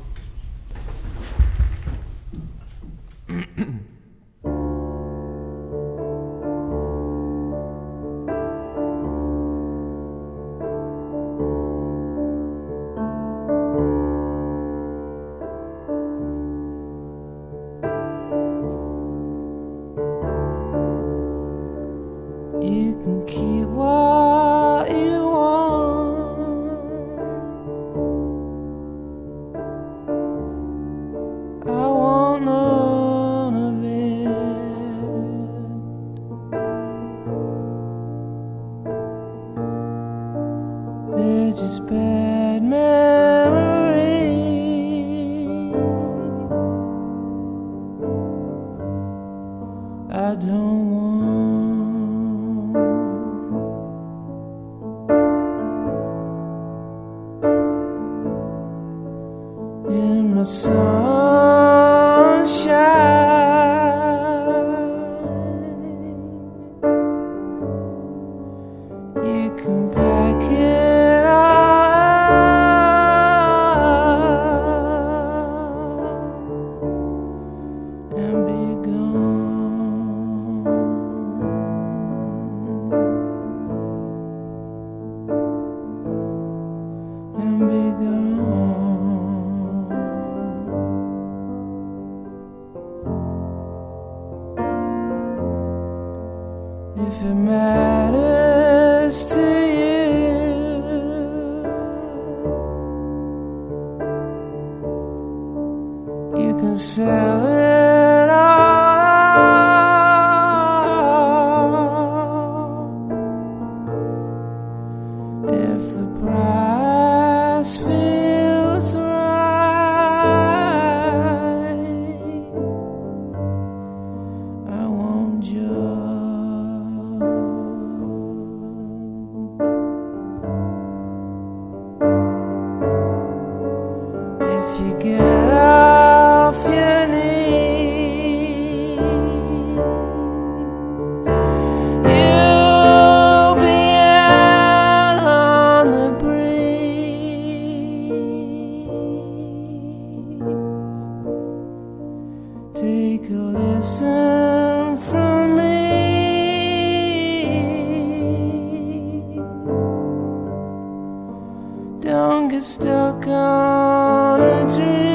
You can keep what you want. just bad memories. I don't want in my sunshine. You can pack it up and be gone. And be gone. If it matters to you, you can sell it all. If the price feels right, I want you. If you get off your knees, you'll be out on the breeze. Take a listen from me. Don't get stuck on a dream.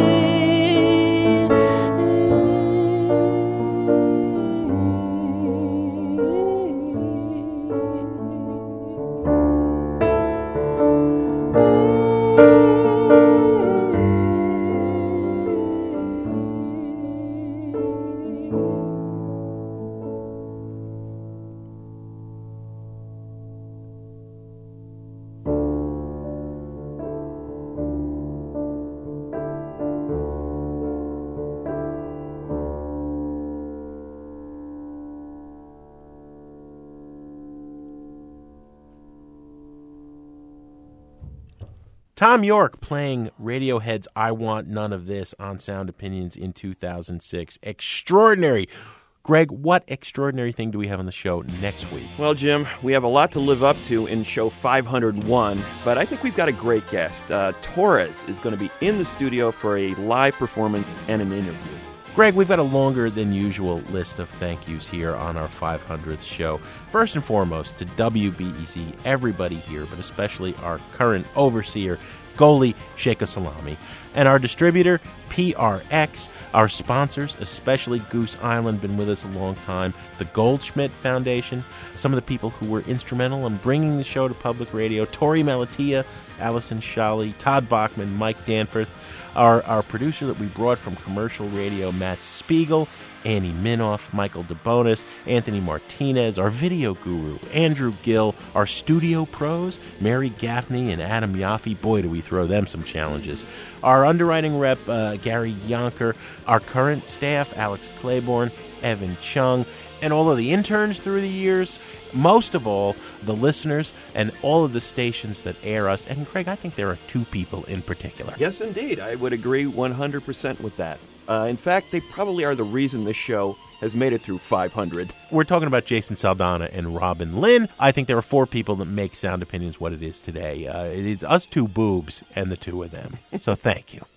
Tom York playing Radiohead's I Want None of This on Sound Opinions in two thousand six. Extraordinary. Greg, what extraordinary thing do we have on the show next week? Well, Jim, we have a lot to live up to in show five hundred one, but I think we've got a great guest. Uh, Torres is going to be in the studio for a live performance and an interview. Greg, we've got a longer than usual list of thank yous here on our five hundredth show. First and foremost, to W B E C, everybody here, but especially our current overseer, Goalie Sheikha Salami, and our distributor, P R X, our sponsors, especially Goose Island, been with us a long time, the Goldschmidt Foundation, some of the people who were instrumental in bringing the show to public radio, Tori Malatia, Allison Shally, Todd Bachman, Mike Danforth, our, our producer that we brought from commercial radio, Matt Spiegel, Annie Minoff, Michael DeBonis, Anthony Martinez, our video guru, Andrew Gill, our studio pros, Mary Gaffney and Adam Yaffe. Boy, do we throw them some challenges. Our underwriting rep, uh, Gary Yonker, our current staff, Alex Claiborne, Evan Chung, and all of the interns through the years. Most of all, the listeners and all of the stations that air us. And, Craig, I think there are two people in particular. Yes, indeed. I would agree one hundred percent with that. Uh, in fact, they probably are the reason this show has made it through five hundred. We're talking about Jason Saldana and Robin Lynn. I think there are four people that make Sound Opinions what it is today. Uh, it's us two boobs and the two of them. So thank you.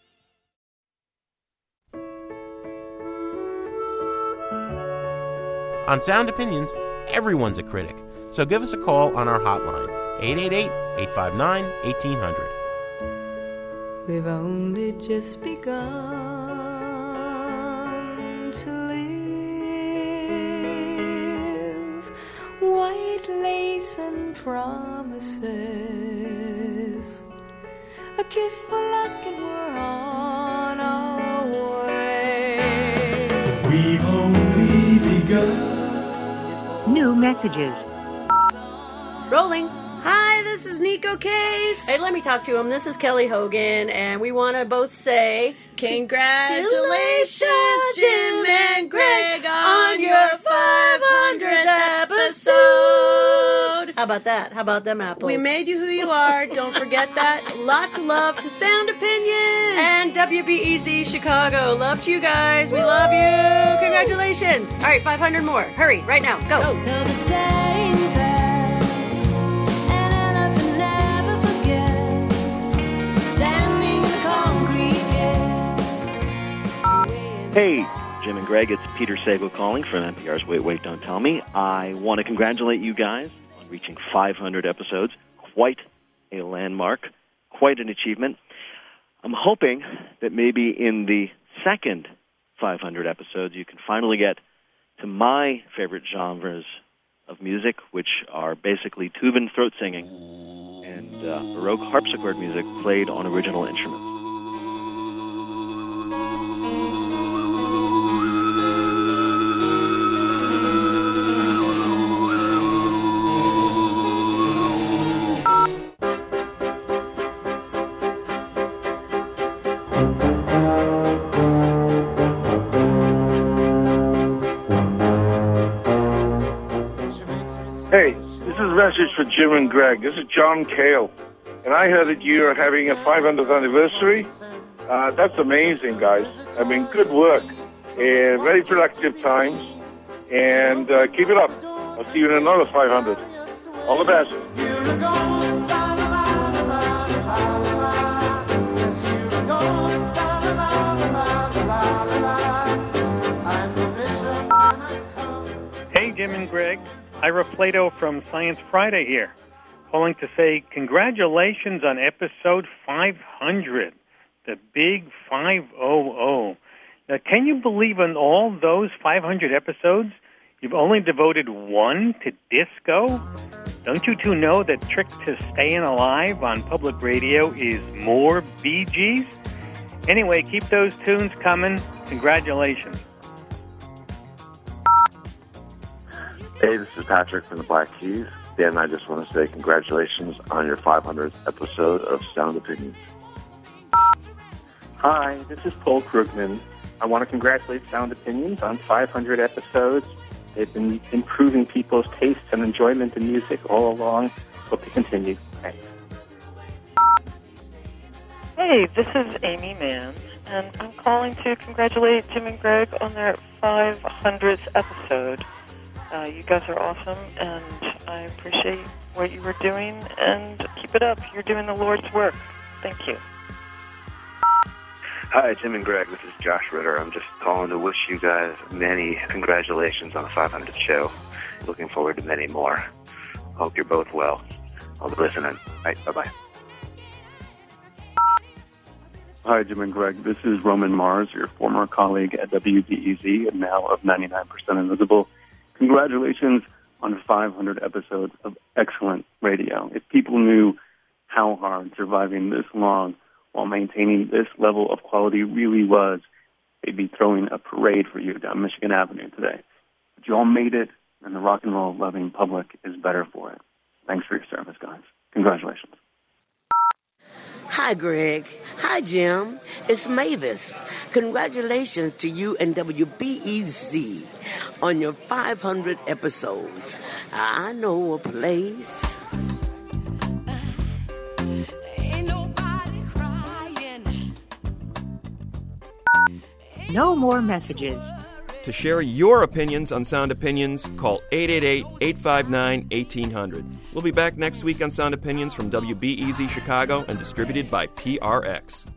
On Sound Opinions, everyone's a critic. So give us a call on our hotline, eight eight eight, eight five nine, one eight zero zero. We've only just begun to live. White lace and promises, a kiss for luck and we're on our way. We've only begun. New messages. Rolling. Hi this is Nico Case. Hey, let me talk to him. This is Kelly Hogan, and we want to both say congratulations, Jim and Greg, on your five hundredth episode. How about that? How about them apples? We made you who you are. Don't forget that. Lots of love to Sound Opinions. And W B E Z Chicago. Love to you guys. We love you. Congratulations. All right, five hundred more. Hurry, right now. Go. Go. So the same says, an elephant never forgets, standing in the concrete. Hey, Jim and Greg, it's Peter Sago calling from N P R's Wait, Wait, Don't Tell Me. I want to congratulate you guys on reaching five hundred episodes. Quite a landmark, quite an achievement. I'm hoping that maybe in the second five hundred episodes you can finally get to my favorite genres of music, which are basically tube and throat singing and uh, Baroque harpsichord music played on original instruments. Hey, this is a message for Jim and Greg. This is John Cale. And I heard that you are having a five hundredth anniversary. Uh, that's amazing, guys. I mean, good work. Uh, very productive times. And uh, keep it up. I'll see you in another five hundred. All the best. Hey, Jim and Greg. Ira Plato from Science Friday here, calling to say congratulations on episode five hundred, the big five hundred. Now, can you believe in all those five hundred episodes, you've only devoted one to disco? Don't you two know that Trick to Staying Alive on public radio is more Bee Gees? Anyway, keep those tunes coming. Congratulations. Hey, this is Patrick from the Black Keys. Dan, I just want to say congratulations on your five hundredth episode of Sound Opinions. Hi, this is Paul Krugman. I want to congratulate Sound Opinions on five hundred episodes. They've been improving people's tastes and enjoyment in music all along. Hope to continue. Thanks. Hey, this is Amy Mann, and I'm calling to congratulate Jim and Greg on their five hundredth episode. Uh, you guys are awesome, and I appreciate what you were doing, and keep it up. You're doing the Lord's work. Thank you. Hi, Jim and Greg. This is Josh Ritter. I'm just calling to wish you guys many congratulations on the five hundredth show. Looking forward to many more. Hope you're both well. I'll be listening. All right, bye-bye. Hi, Jim and Greg. This is Roman Mars, your former colleague at W B E Z and now of ninety-nine percent Invisible. Congratulations on five hundred episodes of excellent radio. If people knew how hard surviving this long while maintaining this level of quality really was, they'd be throwing a parade for you down Michigan Avenue today. But you all made it, and the rock and roll loving public is better for it. Thanks for your service, guys. Congratulations. Hi, Greg. Hi, Jim. It's Mavis. Congratulations to you and W B E Z on your five hundred episodes. I know a place. Ain't nobody crying. No more messages. To share your opinions on Sound Opinions, call eight eight eight, eight five nine, one eight hundred. We'll be back next week on Sound Opinions from W B E Z Chicago and distributed by P R X.